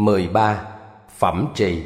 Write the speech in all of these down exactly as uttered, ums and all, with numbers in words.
mười ba. Phẩm trì.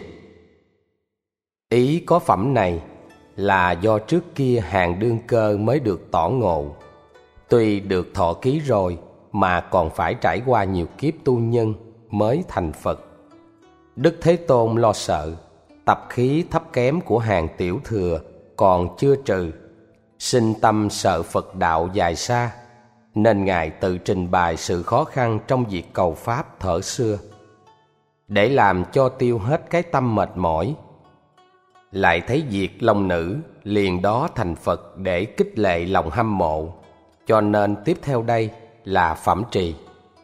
Ý có phẩm này là do trước kia hàng đương cơ mới được tỏ ngộ. Tuy được thọ ký rồi mà còn phải trải qua nhiều kiếp tu nhân mới thành Phật. Đức Thế Tôn lo sợ tập khí thấp kém của hàng tiểu thừa còn chưa trừ, sinh tâm sợ Phật đạo dài xa, nên Ngài tự trình bày sự khó khăn trong việc cầu Pháp thuở xưa, để làm cho tiêu hết cái tâm mệt mỏi. Lại thấy việc long nữ liền đó thành Phật để khích lệ lòng hâm mộ, cho nên tiếp theo đây là phẩm trì.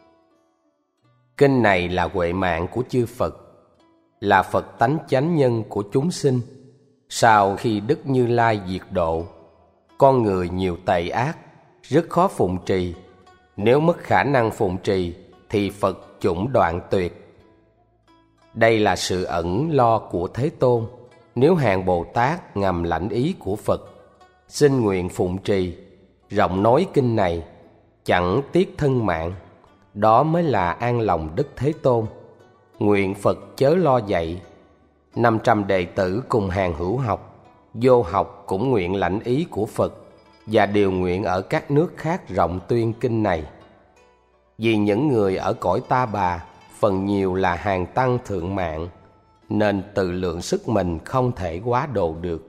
Kinh này là huệ mạng của chư Phật, là Phật tánh chánh nhân của chúng sinh. Sau khi Đức Như Lai diệt độ, con người nhiều tệ ác, rất khó phụng trì. Nếu mất khả năng phụng trì thì Phật chủng đoạn tuyệt. Đây là sự ẩn lo của Thế Tôn. Nếu hàng Bồ Tát ngầm lãnh ý của Phật, xin nguyện phụng trì, rộng nói kinh này, chẳng tiếc thân mạng, đó mới là an lòng Đức Thế Tôn. Nguyện Phật chớ lo dạy. Năm trăm đệ tử cùng hàng hữu học, vô học cũng nguyện lãnh ý của Phật, và đều nguyện ở các nước khác rộng tuyên kinh này. Vì những người ở cõi Ta Bà phần nhiều là hàng tăng thượng mạng, nên tự lượng sức mình không thể quá độ được.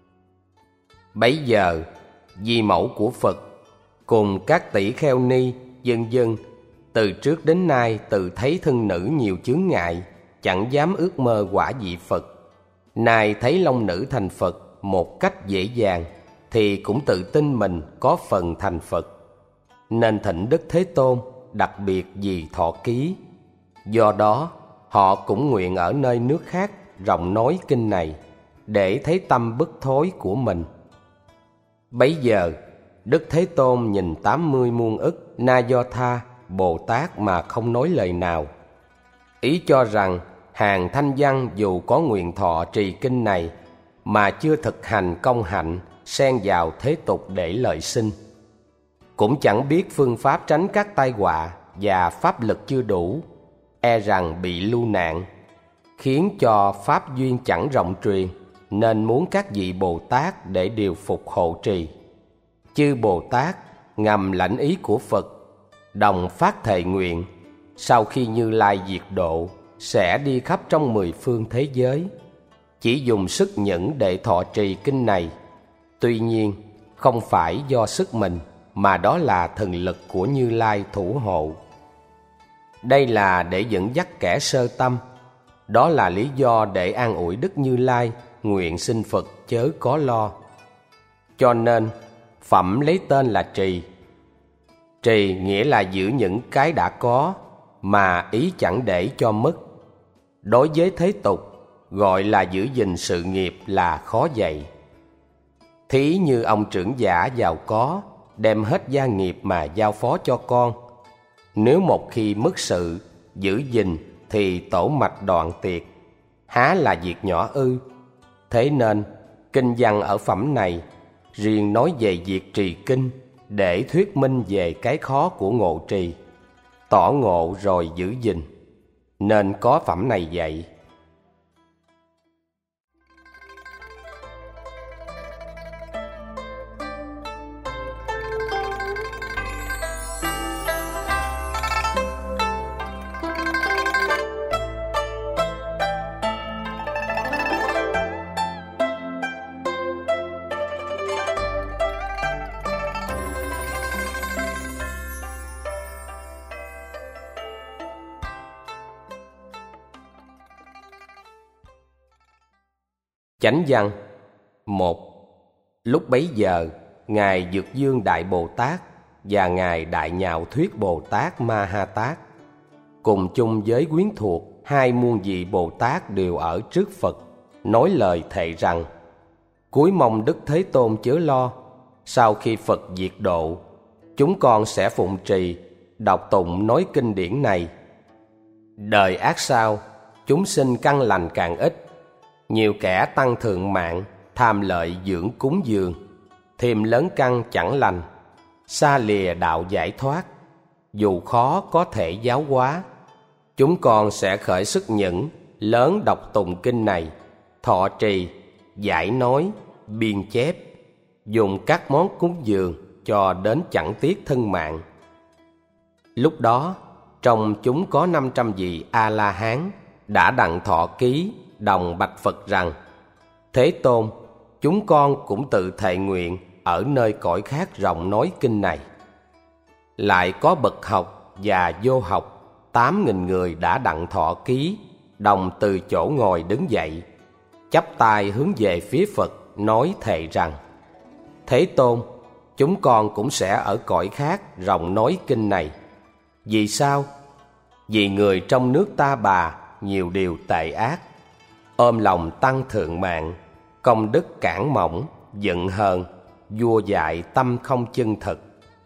Bấy giờ di mẫu của Phật cùng các tỷ kheo ni vân vân từ trước đến nay tự thấy thân nữ nhiều chướng ngại, chẳng dám ước mơ quả vị Phật. Nay thấy long nữ thành Phật một cách dễ dàng, thì cũng tự tin mình có phần thành Phật, nên thỉnh Đức Thế Tôn đặc biệt vì thọ ký. Do đó họ cũng nguyện ở nơi nước khác rộng nói kinh này, để thấy tâm bất thối của mình. Bấy giờ Đức Thế Tôn nhìn tám mươi muôn ức Na Do Tha Bồ Tát mà không nói lời nào, ý cho rằng hàng thanh văn dù có nguyện thọ trì kinh này mà chưa thực hành công hạnh, xen vào thế tục để lợi sinh, cũng chẳng biết phương pháp tránh các tai họa và pháp lực chưa đủ, e rằng bị lưu nạn, khiến cho pháp duyên chẳng rộng truyền, nên muốn các vị Bồ Tát để điều phục hộ trì. Chư Bồ Tát ngầm lãnh ý của Phật, đồng phát thệ nguyện sau khi Như Lai diệt độ sẽ đi khắp trong mười phương thế giới, chỉ dùng sức nhẫn để thọ trì kinh này. Tuy nhiên không phải do sức mình, mà đó là thần lực của Như Lai thủ hộ. Đây là để dẫn dắt kẻ sơ tâm, đó là lý do để an ủi Đức Như Lai nguyện xin Phật chớ có lo. Cho nên phẩm lấy tên là trì. Trì nghĩa là giữ những cái đã có, mà ý chẳng để cho mất. Đối với thế tục, gọi là giữ gìn sự nghiệp là khó dạy. Thí như ông trưởng giả giàu có, đem hết gia nghiệp mà giao phó cho con. Nếu một khi mất sự, giữ gìn thì tổ mạch đoạn tiệt, há là việc nhỏ ư? Thế nên, kinh văn ở phẩm này riêng nói về việc trì kinh, để thuyết minh về cái khó của ngộ trì, tỏ ngộ rồi giữ gìn, nên có phẩm này dạy. Chánh văn. Một. Lúc bấy giờ, Ngài Dược Dương Đại Bồ Tát và Ngài Đại Nhạo Thuyết Bồ Tát Ma Ha Tát cùng chung với quyến thuộc hai muôn vị Bồ Tát đều ở trước Phật, nói lời thệ rằng: cúi mong Đức Thế Tôn chớ lo, sau khi Phật diệt độ, chúng con sẽ phụng trì, đọc tụng nói kinh điển này. Đời ác sau, chúng sinh căn lành càng ít, nhiều kẻ tăng thượng mạng, tham lợi dưỡng cúng dường, thêm lớn căn chẳng lành, xa lìa đạo giải thoát, dù khó có thể giáo hóa. chúng con sẽ khởi sức nhẫn lớn đọc tụng kinh này, thọ trì, giải nói, biên chép, dùng các món cúng dường cho đến chẳng tiếc thân mạng. Lúc đó, trong chúng có năm trăm vị A-la-hán đã đặng thọ ký đồng bạch Phật rằng: Thế Tôn, chúng con cũng tự thệ nguyện ở nơi cõi khác rộng nói kinh này. Lại có bậc học và vô học tám nghìn người đã đặng thọ ký đồng từ chỗ ngồi đứng dậy, chắp tay hướng về phía Phật nói thệ rằng: Thế Tôn, chúng con cũng sẽ ở cõi khác rộng nói kinh này. Vì sao? Vì người trong nước Ta Bà nhiều điều tệ ác, ôm lòng tăng thượng mạng, công đức cản mỏng, giận hờn, vua dại tâm không chân thực.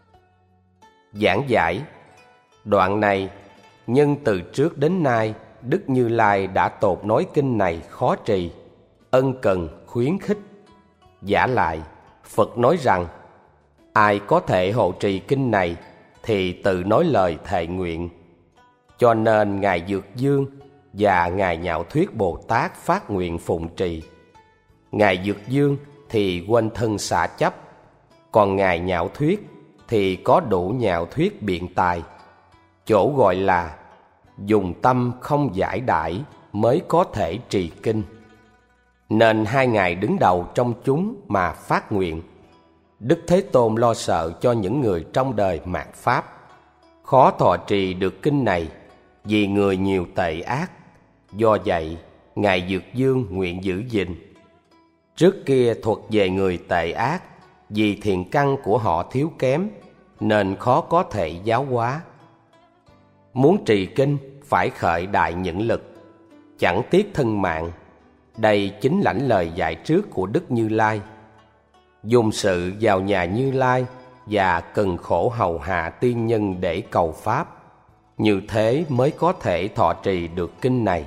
Giảng giải đoạn này, nhưng từ trước đến nay Đức Như Lai đã tột nói kinh này khó trì, ân cần khuyến khích. Vả lại, Phật nói rằng: ai có thể hộ trì kinh này thì tự nói lời thệ nguyện. Cho nên Ngài Dược Dương và Ngài Nhạo Thuyết Bồ Tát phát nguyện phụng trì. Ngài Dược Dương thì quên thân xả chấp, còn Ngài Nhạo Thuyết thì có đủ nhạo thuyết biện tài. Chỗ gọi là dùng tâm không giải đãi mới có thể trì kinh. Nên hai ngài đứng đầu trong chúng mà phát nguyện. Đức Thế Tôn lo sợ cho những người trong đời mạt Pháp khó thọ trì được kinh này vì người nhiều tệ ác. Do vậy, Ngài Dược Dương nguyện giữ gìn. Trước kia thuật về người tệ ác, vì thiện căn của họ thiếu kém nên khó có thể giáo hóa. Muốn trì kinh phải khởi đại nhẫn lực, chẳng tiếc thân mạng. Đây chính lãnh lời dạy trước của Đức Như Lai. Dùng sự vào nhà Như Lai và cần khổ hầu hạ tiên nhân để cầu pháp, như thế mới có thể thọ trì được kinh này.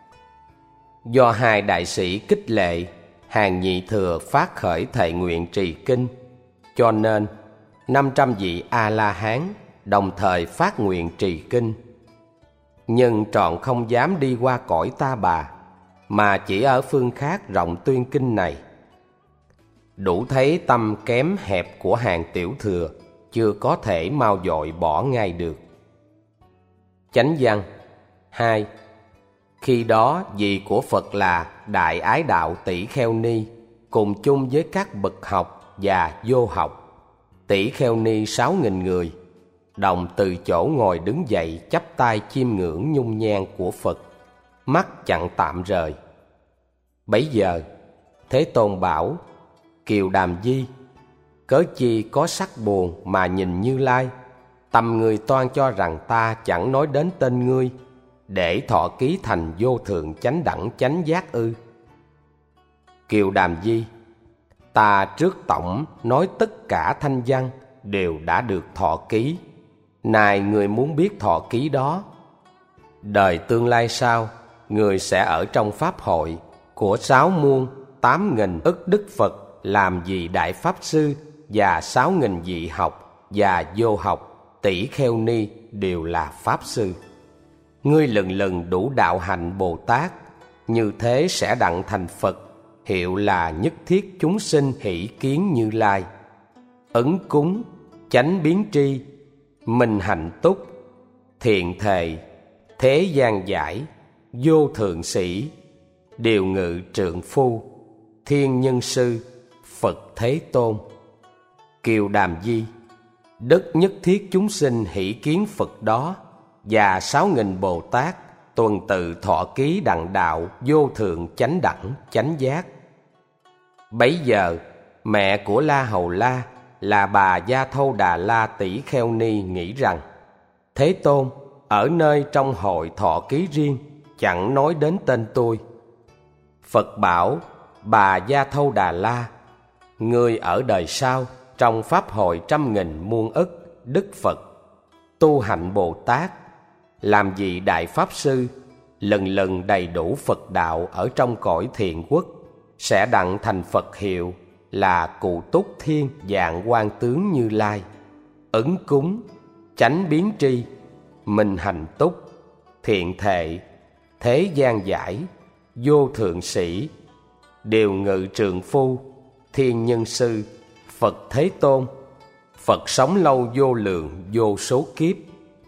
Do hai đại sĩ khích lệ, hàng nhị thừa phát khởi thệ nguyện trì kinh, cho nên năm trăm vị A-la-hán đồng thời phát nguyện trì kinh. Nhưng trọn không dám đi qua cõi Ta Bà, mà chỉ ở phương khác rộng tuyên kinh này. Đủ thấy tâm kém hẹp của hàng tiểu thừa chưa có thể mau dội bỏ ngay được. Chánh văn hai. Khi đó vị của Phật là Đại Ái Đạo Tỷ Kheo Ni, cùng chung với các bậc học và vô học, tỷ kheo ni sáu nghìn người, đồng từ chỗ ngồi đứng dậy chắp tay chiêm ngưỡng nhung nhan của Phật, mắt chẳng tạm rời. Bấy giờ Thế Tôn bảo: Kiều Đàm Di, cớ chi có sắc buồn mà nhìn Như Lai? Tâm người toan cho rằng ta chẳng nói đến tên ngươi, để thọ ký thành vô thượng chánh đẳng chánh giác ư? Kiều Đàm Di, ta trước tổng nói tất cả thanh văn đều đã được thọ ký. Này người muốn biết thọ ký đó, đời tương lai sau, người sẽ ở trong pháp hội của sáu muôn tám nghìn ức đức Phật làm vị đại pháp sư, và sáu nghìn vị học và vô học tỷ kheo ni đều là pháp sư. Ngươi lần lần đủ đạo hạnh Bồ Tát, như thế sẽ đặng thành Phật, hiệu là nhất thiết chúng sinh hỷ kiến Như Lai. Ấn cúng, chánh biến tri, minh hạnh túc, thiện thề, thế gian giải, vô thượng sĩ, điều ngự trượng phu, thiên nhân sư, Phật Thế Tôn. Kiều Đàm Di, đất nhất thiết chúng sinh hỷ kiến Phật đó, và sáu nghìn Bồ Tát tuần tự thọ ký đặng đạo vô thượng chánh đẳng chánh giác. Bấy giờ mẹ của La Hầu La là bà Gia Thâu Đà La Tỷ Kheo Ni nghĩ rằng: Thế Tôn ở nơi trong hội thọ ký riêng, chẳng nói đến tên tôi. Phật bảo bà Gia Thâu Đà La: ngươi ở đời sau trong pháp hội trăm nghìn muôn ức đức Phật, tu hạnh Bồ Tát, làm vị đại pháp sư, lần lần đầy đủ Phật đạo ở trong cõi thiện quốc, sẽ đặng thành Phật hiệu là Cụ Túc Thiên Dạng Quan Tướng Như Lai. Ứng cúng, chánh biến tri, minh hành túc, thiện thệ, thế gian giải, vô thượng sĩ, điều ngự trượng phu, thiên nhân sư, Phật Thế Tôn, Phật sống lâu vô lượng vô số kiếp.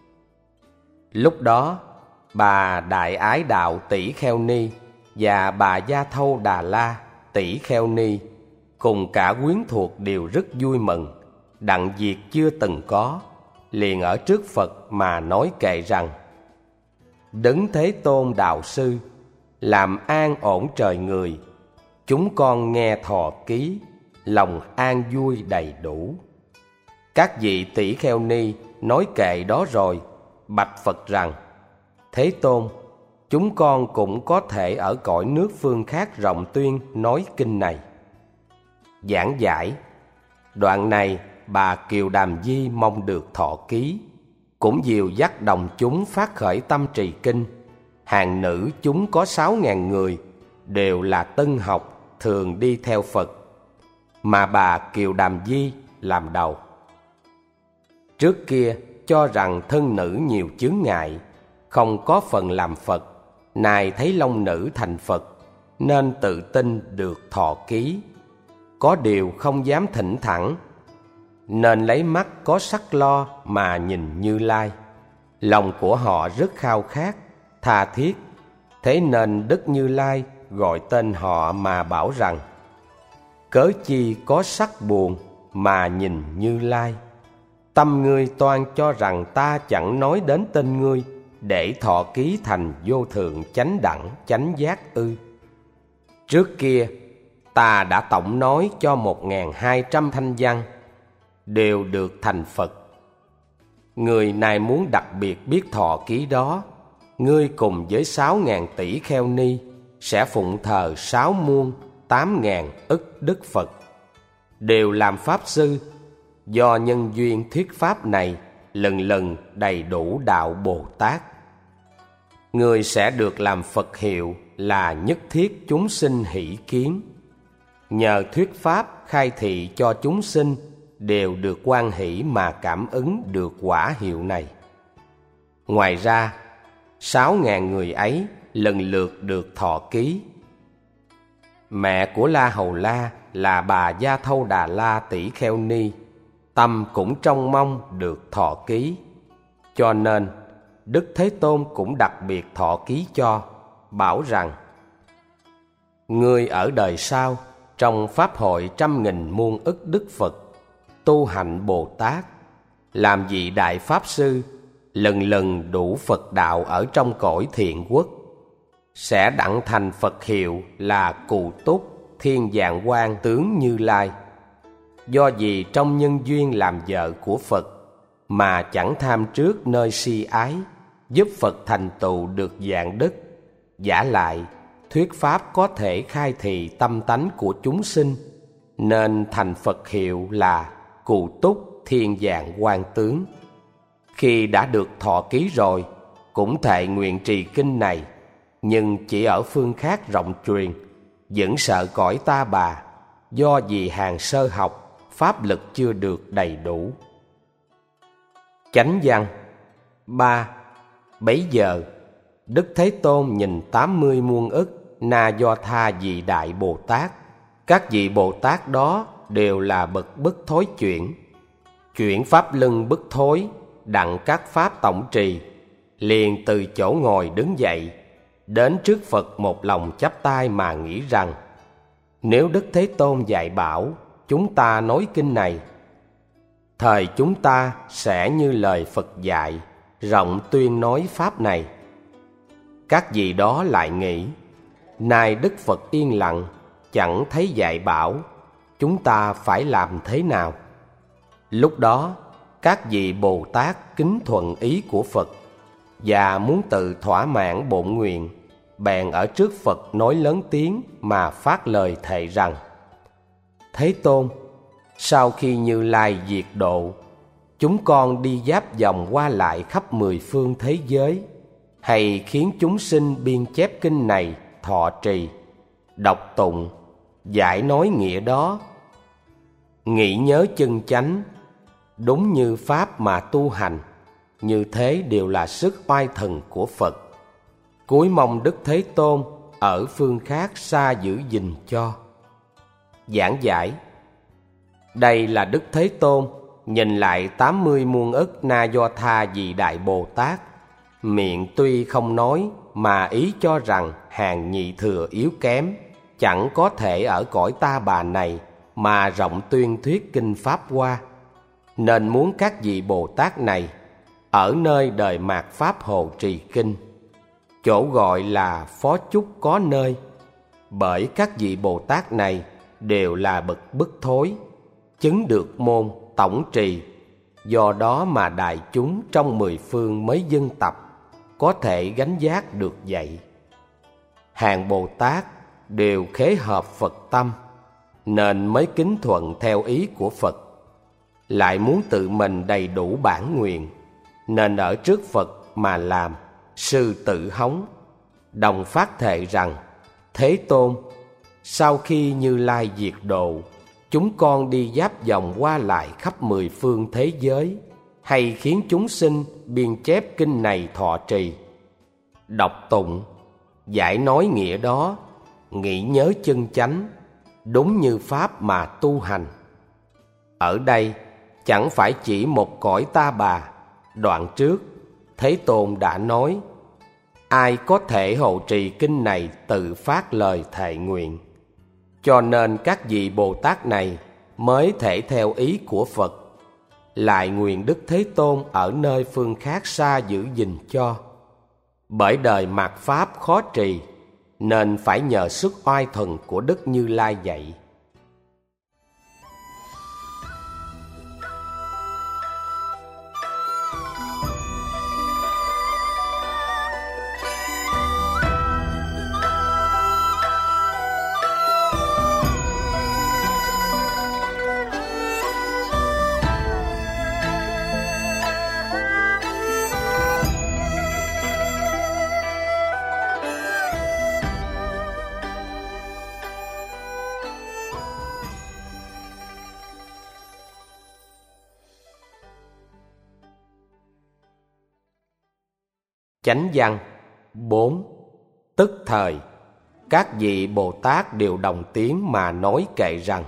Lúc đó, bà Đại Ái Đạo Tỷ Kheo Ni và bà Gia Thâu Đà La Tỷ Kheo Ni cùng cả quyến thuộc đều rất vui mừng, đặng việc chưa từng có, liền ở trước Phật mà nói kệ rằng: Đấng Thế Tôn Đạo Sư, làm an ổn trời người, chúng con nghe thọ ký, lòng an vui đầy đủ. Các vị tỷ kheo ni nói kệ đó rồi, bạch Phật rằng: Thế Tôn, chúng con cũng có thể ở cõi nước phương khác rộng tuyên nói kinh này. Giảng giải. Đoạn này bà Kiều Đàm Di mong được thọ ký, cũng dìu dắt đồng chúng phát khởi tâm trì kinh. Hàng nữ chúng có sáu ngàn người, đều là tân học, thường đi theo Phật, mà bà Kiều Đàm Di làm đầu. Trước kia cho rằng thân nữ nhiều chướng ngại, không có phần làm Phật, nay thấy long nữ thành Phật, nên tự tin được thọ ký. Có điều không dám thỉnh thẳng, nên lấy mắt có sắc lo mà nhìn Như Lai. Lòng của họ rất khao khát, tha thiết, thế nên Đức Như Lai gọi tên họ mà bảo rằng: Cớ chi có sắc buồn mà nhìn Như Lai? Tâm ngươi toan cho rằng ta chẳng nói đến tên ngươi, để thọ ký thành vô thượng chánh đẳng chánh giác ư? Trước kia ta đã tổng nói cho một ngàn hai trăm thanh văn, đều được thành Phật. Người này muốn đặc biệt biết thọ ký đó, ngươi cùng với sáu ngàn tỷ kheo ni sẽ phụng thờ sáu muôn tám ngàn ức Đức Phật, đều làm Pháp Sư. Do nhân duyên thuyết Pháp này, lần lần đầy đủ đạo Bồ Tát. Người sẽ được làm Phật hiệu là nhất thiết chúng sinh hỷ kiến. Nhờ thuyết Pháp khai thị cho chúng sinh đều được hoan hỷ mà cảm ứng được quả hiệu này. Ngoài ra, sáu ngàn người ấy lần lượt được thọ ký. Mẹ của La Hầu La là bà Gia Thâu Đà La Tỷ Kheo Ni, tâm cũng trông mong được thọ ký. Cho nên Đức Thế Tôn cũng đặc biệt thọ ký cho, bảo rằng: Ngươi ở đời sau, trong Pháp hội trăm nghìn muôn ức Đức Phật, tu hạnh Bồ Tát, làm vị Đại Pháp Sư, lần lần đủ Phật đạo ở trong cõi thiện quốc, sẽ đặng thành Phật hiệu là Cù Túc Thiên Vạn Quang Tướng Như Lai. Do vì trong nhân duyên làm vợ của Phật mà chẳng tham trước nơi si ái, giúp Phật thành tựu được vạn đức. Vả lại, thuyết Pháp có thể khai thị tâm tánh của chúng sinh, nên thành Phật hiệu là Cù Túc Thiên Vạn Quang Tướng. Khi đã được thọ ký rồi, cũng thệ nguyện trì kinh này, nhưng chỉ ở phương khác rộng truyền, vẫn sợ cõi ta bà, do vì hàng sơ học, pháp lực chưa được đầy đủ. Chánh văn. Ba. Bấy giờ Đức Thế Tôn nhìn tám mươi muôn ức Na Do Tha vị Đại Bồ Tát. Các vị Bồ Tát đó đều là bậc bất thối chuyển, chuyển pháp lưng bất thối, đặng các pháp tổng trì, liền từ chỗ ngồi đứng dậy, đến trước Phật một lòng chắp tay mà nghĩ rằng: Nếu Đức Thế Tôn dạy bảo chúng ta nói kinh này, thời chúng ta sẽ như lời Phật dạy, rộng tuyên nói Pháp này. Các vị đó lại nghĩ: Nay Đức Phật yên lặng, chẳng thấy dạy bảo, chúng ta phải làm thế nào? Lúc đó các vị Bồ Tát kính thuận ý của Phật, và muốn tự thỏa mãn bổn nguyện, bèn ở trước Phật nói lớn tiếng mà phát lời thệ rằng: Thế Tôn, sau khi Như Lai diệt độ, chúng con đi giáp vòng qua lại khắp mười phương thế giới, hay khiến chúng sinh biên chép kinh này thọ trì, đọc tụng, giải nói nghĩa đó, nghĩ nhớ chân chánh, đúng như Pháp mà tu hành. Như thế đều là sức oai thần của Phật. cúi mong Đức Thế Tôn ở phương khác xa giữ gìn cho. Giảng giải: đây là Đức Thế Tôn nhìn lại tám mươi muôn ức Na Do Tha Vị Đại Bồ Tát, miệng tuy không nói mà ý cho rằng hàng nhị thừa yếu kém, chẳng có thể ở cõi ta bà này mà rộng tuyên thuyết kinh Pháp Hoa, nên muốn các vị Bồ Tát này ở nơi đời mạt Pháp Hồ trì kinh, chỗ gọi là Phó Chúc Có Nơi, bởi các vị Bồ Tát này đều là bậc bức thối, chứng được môn tổng trì, do đó mà đại chúng trong mười phương mới dân tập có thể gánh vác được vậy. Hàng Bồ Tát đều khế hợp Phật tâm, nên mới kính thuận theo ý của Phật, lại muốn tự mình đầy đủ bản nguyện, nên ở trước Phật mà làm sư tử hống, đồng phát thệ rằng: Thế Tôn, sau khi Như Lai diệt độ, chúng con đi giáp vòng qua lại khắp mười phương thế giới, hay khiến chúng sinh biên chép kinh này thọ trì, đọc tụng, giải nói nghĩa đó, nghĩ nhớ chân chánh, đúng như pháp mà tu hành. Ở đây chẳng phải chỉ một cõi ta bà. Đoạn trước Thế Tôn đã nói: ai có thể hộ trì kinh này tự phát lời thệ nguyện. Cho nên các vị Bồ Tát này mới thể theo ý của Phật, lại nguyện Đức Thế Tôn ở nơi phương khác xa giữ gìn cho. Bởi đời mạt Pháp khó trì, nên phải nhờ sức oai thần của Đức Như Lai dạy. Chánh văn bốn. Tức thời, các vị Bồ Tát đều đồng tiếng mà nói kệ rằng: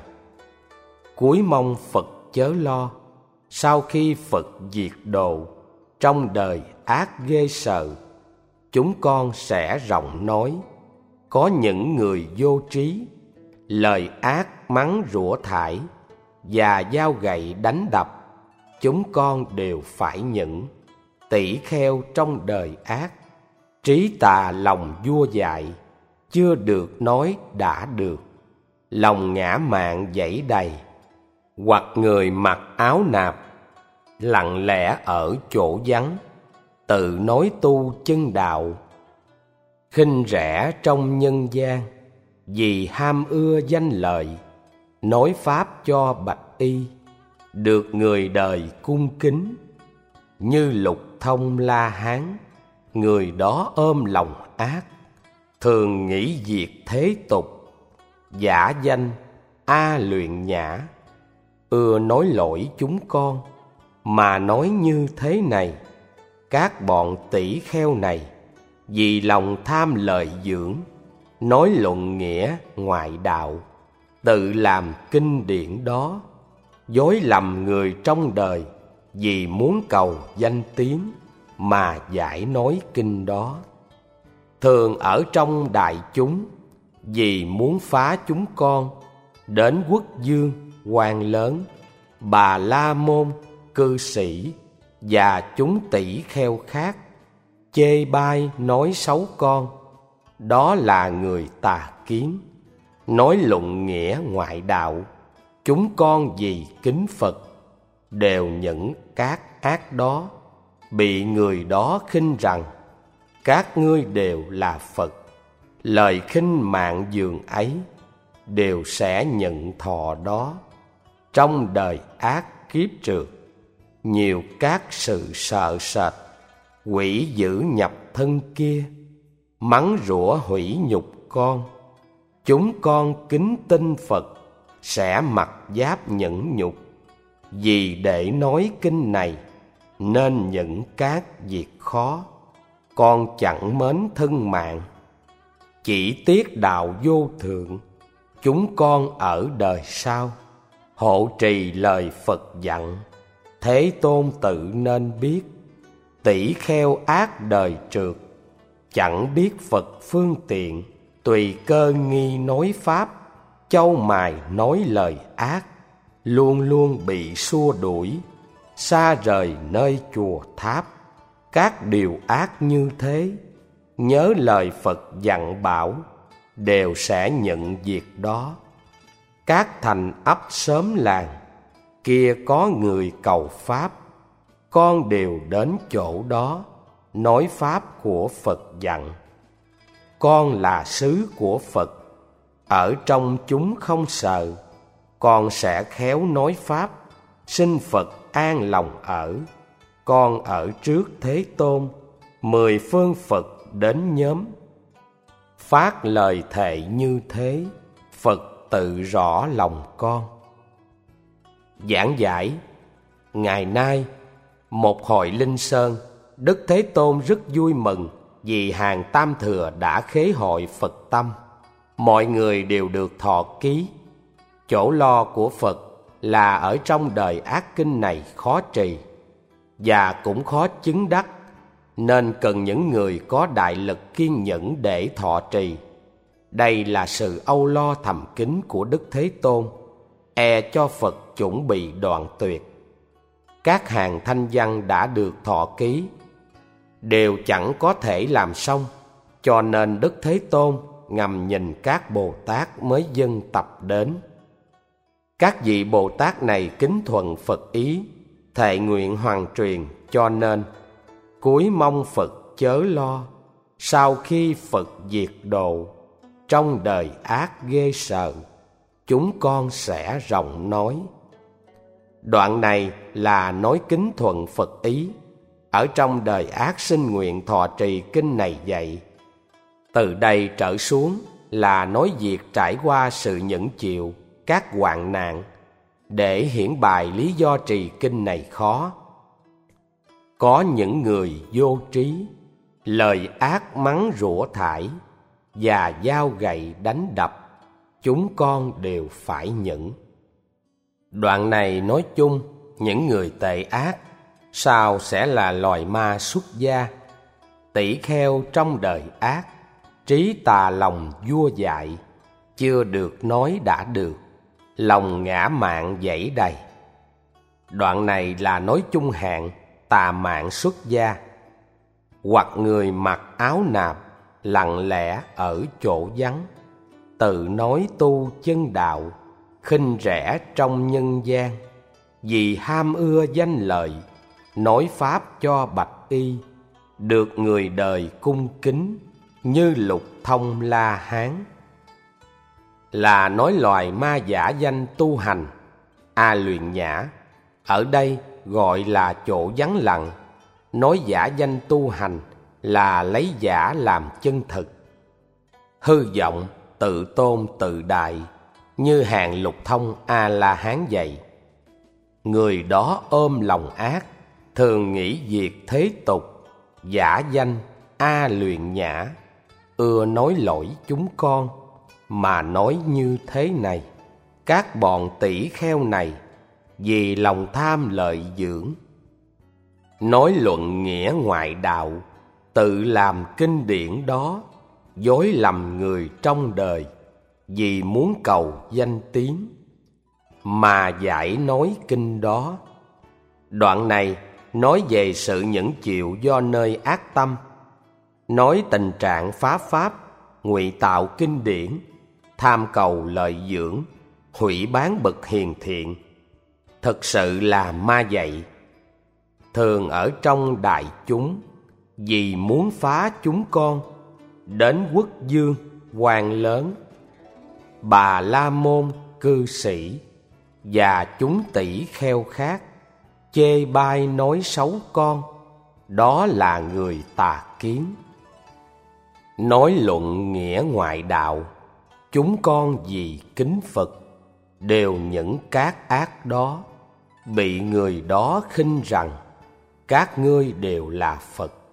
cúi mong Phật chớ lo, sau khi Phật diệt độ, trong đời ác ghê sợ, chúng con sẽ rộng nói. Có những người vô trí, lời ác mắng rủa thải, và dao gậy đánh đập, chúng con đều phải nhẫn. Tỷ kheo trong đời ác, trí tà lòng vua dại, chưa được nói đã được, lòng ngã mạn dẫy đầy. Hoặc người mặc áo nạp, lặng lẽ ở chỗ vắng, tự nói tu chân đạo. Khinh rẻ trong nhân gian, vì ham ưa danh lợi, nói pháp cho bạch y, được người đời cung kính. Như Lục Thông La Hán, người đó ôm lòng ác, thường nghĩ diệt thế tục, giả danh A Luyện Nhã. Ưa nói lỗi chúng con, mà nói như thế này. Các bọn tỷ kheo này, vì lòng tham lợi dưỡng, nói luận nghĩa ngoại đạo, tự làm kinh điển đó, dối lầm người trong đời, vì muốn cầu danh tiếng mà giải nói kinh đó. Thường ở trong đại chúng, vì muốn phá chúng con, đến quốc vương, quan lớn, Bà La Môn, cư sĩ và chúng tỷ kheo khác, chê bai nói xấu con. Đó là người tà kiến, nói luận nghĩa ngoại đạo. Chúng con vì kính Phật, đều những các ác đó, bị người đó khinh rằng: các ngươi đều là Phật. Lời khinh mạng dường ấy, đều sẽ nhận thọ đó. Trong đời ác kiếp trượt, nhiều các sự sợ sệt, quỷ dữ nhập thân kia, mắng rủa hủy nhục con. Chúng con kính tin Phật, sẽ mặc giáp nhẫn nhục. Vì để nói kinh này, nên những các việc khó. con chẳng mến thân mạng. Chỉ tiếc đạo vô thượng, chúng con ở đời sau, hộ trì lời Phật dặn, Thế Tôn tự nên biết. Tỷ kheo ác đời trượt, chẳng biết Phật phương tiện, tùy cơ nghi nói pháp, châu mài nói lời ác, luôn luôn bị xua đuổi, xa rời nơi chùa tháp. Các điều ác như thế, nhớ lời Phật dặn bảo, đều sẽ nhận việc đó. Các thành ấp xóm làng, kia có người cầu pháp, con đều đến chỗ đó, nói pháp của Phật dặn. Con là sứ của Phật, ở trong chúng không sợ, con sẽ khéo nói pháp, xin Phật an lòng ở. Con ở trước Thế Tôn, mười phương Phật đến nhóm. Phát lời thệ như thế, Phật tự rõ lòng con. Giảng giải. Ngày nay, một hội Linh Sơn, Đức Thế Tôn rất vui mừng vì hàng Tam Thừa đã khế hội Phật tâm. Mọi người đều được thọ ký. Chỗ lo của Phật là ở trong đời ác kinh này khó trì, và cũng khó chứng đắc, nên cần những người có đại lực kiên nhẫn để thọ trì. Đây là sự âu lo thầm kín của Đức Thế Tôn, e cho Phật chuẩn bị đoạn tuyệt. Các hàng thanh văn đã được thọ ký đều chẳng có thể làm xong, cho nên Đức Thế Tôn ngầm nhìn các Bồ Tát mới dâng tập đến. Các vị Bồ Tát này kính thuận Phật ý, thệ nguyện hoàn truyền, cho nên cúi mong Phật chớ lo. Sau khi Phật diệt độ, trong đời ác ghê sợ, chúng con sẽ rộng nói. Đoạn này là nói kính thuận Phật ý. Ở trong đời ác xin nguyện thọ trì kinh này dạy. Từ đây trở xuống là nói việc trải qua sự nhẫn chịu các hoạn nạn, để hiển bài lý do trì kinh này khó. Có những người vô trí, lời ác mắng rủa thải, và dao gậy đánh đập, chúng con đều phải nhẫn. Đoạn này nói chung những người tệ ác sao sẽ là loài ma xuất gia. Tỷ kheo trong đời ác, trí tà lòng vua dại, chưa được nói đã được, lòng ngã mạn dẫy đầy. Đoạn này là nói chung hạn tà mạn xuất gia, hoặc người mặc áo nạp lặng lẽ ở chỗ vắng, tự nói tu chân đạo, khinh rẻ trong nhân gian, vì ham ưa danh lợi, nói pháp cho bạch y, được người đời cung kính như Lục Thông La Hán. Là nói loài ma giả danh tu hành. A Luyện Nhã ở đây gọi là chỗ vắng lặng, nói giả danh tu hành là lấy giả làm chân thực. Hư vọng, tự tôn tự đại, như hàng Lục Thông A La Hán vậy. Người đó ôm lòng ác, thường nghĩ việc thế tục, giả danh A Luyện Nhã, ưa nói lỗi chúng con, mà nói như thế này. Các bọn tỷ kheo này vì lòng tham lợi dưỡng, nói luận nghĩa ngoại đạo, tự làm kinh điển đó, dối lầm người trong đời, vì muốn cầu danh tiếng, mà giải nói kinh đó. Đoạn này nói về sự nhẫn chịu do nơi ác tâm, nói tình trạng phá pháp, ngụy tạo kinh điển, tham cầu lợi dưỡng, hủy bán bậc hiền thiện, thực sự là ma dạy. Thường ở trong đại chúng, vì muốn phá chúng con, đến quốc dương, quan lớn, Bà La Môn cư sĩ và chúng tỷ kheo khác, chê bai nói xấu con, đó là người tà kiến. Nói luận nghĩa ngoại đạo, chúng con vì kính Phật, đều những các ác đó, bị người đó khinh rằng các ngươi đều là Phật.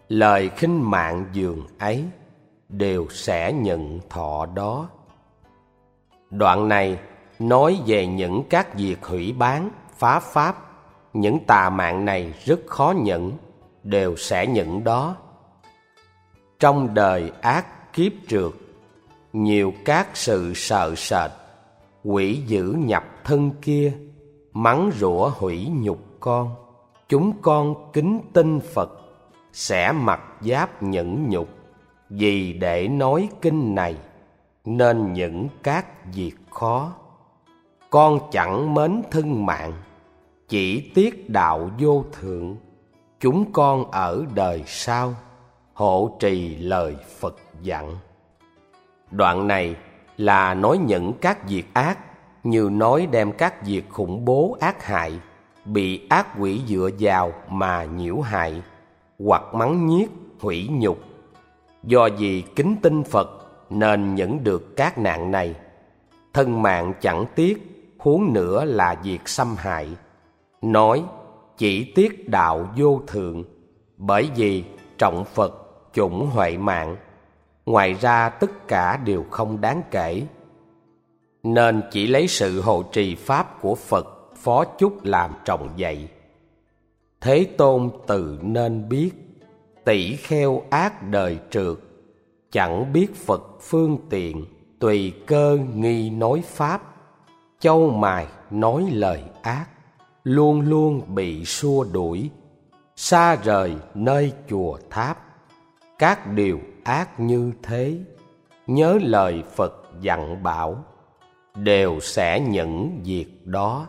lời khinh mạng giường ấy đều sẽ nhận thọ đó. Đoạn này nói về những các việc hủy bán, phá pháp. Những tà mạng này rất khó nhẫn, đều sẽ nhẫn đó. Trong đời ác kiếp trượt, nhiều các sự sợ sệt, quỷ dữ nhập thân kia, mắng rủa hủy nhục con. Chúng con kính tin Phật, sẽ mặc giáp nhẫn nhục. Vì để nói kinh này, nên những các việc khó. Con chẳng mến thân mạng, chỉ tiếc đạo vô thượng. Chúng con ở đời sau, hộ trì lời Phật dặn. Đoạn này là nói những các việc ác, như nói đem các việc khủng bố ác hại, bị ác quỷ dựa vào mà nhiễu hại, hoặc mắng nhiếc, hủy nhục. Do vì kính tin Phật nên nhẫn được các nạn này. Thân mạng chẳng tiếc, huống nữa là việc xâm hại. Nói chỉ tiếc đạo vô thượng, bởi vì trọng Phật chủng huệ mạng. Ngoài ra tất cả đều không đáng kể, nên chỉ lấy sự hộ trì pháp của Phật phó chúc làm trọng dạy. Thế Tôn tự nên biết, tỷ kheo ác đời trượt, chẳng biết Phật phương tiện, tùy cơ nghi nói pháp. Châu mài nói lời ác, luôn luôn bị xua đuổi, xa rời nơi chùa tháp. Các điều ác như thế, nhớ lời Phật dặn bảo, đều sẽ nhận việc đó.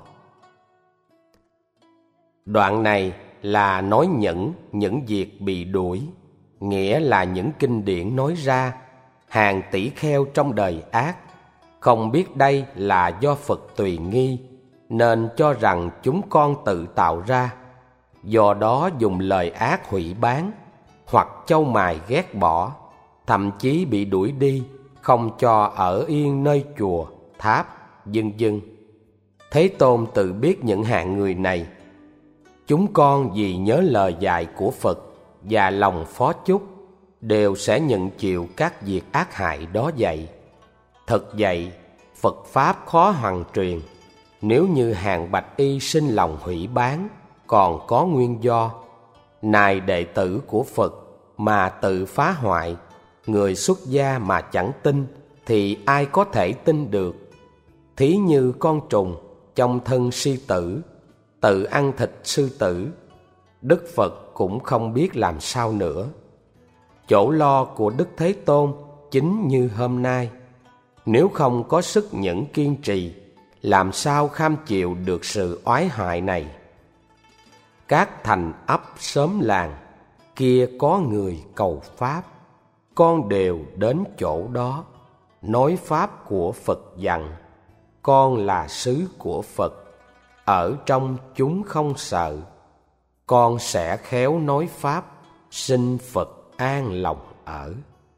Đoạn này là nói nhẫn những việc bị đuổi, nghĩa là những kinh điển nói ra. Hàng tỷ kheo trong đời ác, không biết đây là do Phật tùy nghi, nên cho rằng chúng con tự tạo ra. Do đó dùng lời ác hủy bán, hoặc châu mài ghét bỏ, thậm chí bị đuổi đi, không cho ở yên nơi chùa, tháp, vân vân. Thế Tôn tự biết những hạng người này. Chúng con vì nhớ lời dạy của Phật và lòng phó chúc, đều sẽ nhận chịu các việc ác hại đó vậy. Thật vậy, Phật Pháp khó hoàn truyền. Nếu như hàng bạch y sinh lòng hủy bán, còn có nguyên do. Này đệ tử của Phật mà tự phá hoại, người xuất gia mà chẳng tin, thì ai có thể tin được? Thí như con trùng trong thân sư tử, tự ăn thịt sư tử, Đức Phật cũng không biết làm sao nữa. Chỗ lo của Đức Thế Tôn chính như hôm nay. Nếu không có sức nhẫn kiên trì, làm sao kham chịu được sự oái hại này? Các thành ấp xóm làng kia có người cầu Pháp, con đều đến chỗ đó, nói Pháp của Phật dặn. Con là sứ của Phật, ở trong chúng không sợ. Con sẽ khéo nói Pháp, xin Phật an lòng ở.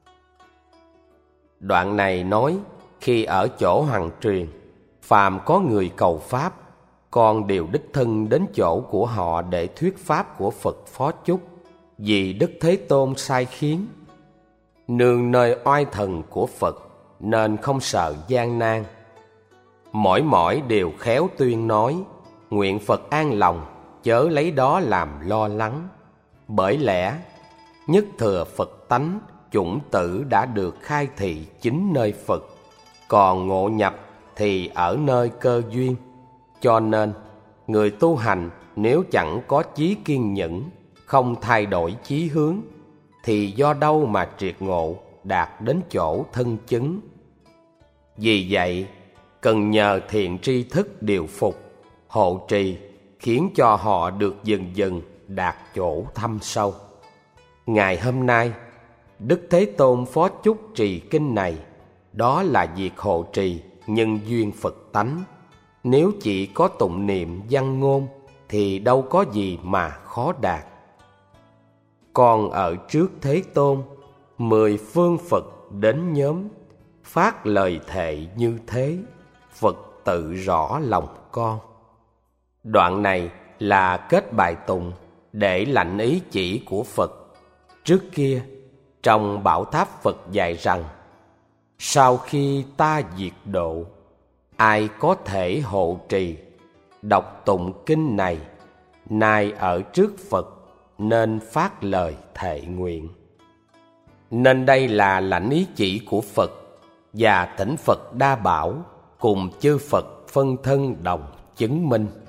Đoạn này nói, khi ở chỗ hoàng truyền, phàm có người cầu Pháp, con đều đích thân đến chỗ của họ để thuyết Pháp của Phật phó chúc, vì Đức Thế Tôn sai khiến. Nương nơi oai thần của Phật, nên không sợ gian nan. Mỗi mỗi đều khéo tuyên nói, nguyện Phật an lòng, chớ lấy đó làm lo lắng. Bởi lẽ, nhất thừa Phật tánh, chủng tử đã được khai thị chính nơi Phật, còn ngộ nhập thì ở nơi cơ duyên. Cho nên, người tu hành nếu chẳng có chí kiên nhẫn, không thay đổi chí hướng, thì do đâu mà triệt ngộ, đạt đến chỗ thân chứng. Vì vậy, cần nhờ thiện tri thức điều phục, hộ trì, khiến cho họ được dần dần đạt chỗ thâm sâu. Ngày hôm nay, Đức Thế Tôn phó chúc trì kinh này, đó là việc hộ trì nhân duyên Phật tánh. Nếu chỉ có tụng niệm văn ngôn, thì đâu có gì mà khó đạt. Còn ở trước Thế Tôn, mười phương Phật đến nhóm, phát lời thệ như thế, Phật tự rõ lòng con. Đoạn này là kết bài tụng để lãnh ý chỉ của Phật. Trước kia, trong bảo tháp Phật dạy rằng, sau khi ta diệt độ, ai có thể hộ trì, đọc tụng kinh này, nay ở trước Phật nên phát lời thệ nguyện. Nên đây là lãnh ý chỉ của Phật, và thỉnh Phật Đa Bảo cùng chư Phật phân thân đồng chứng minh.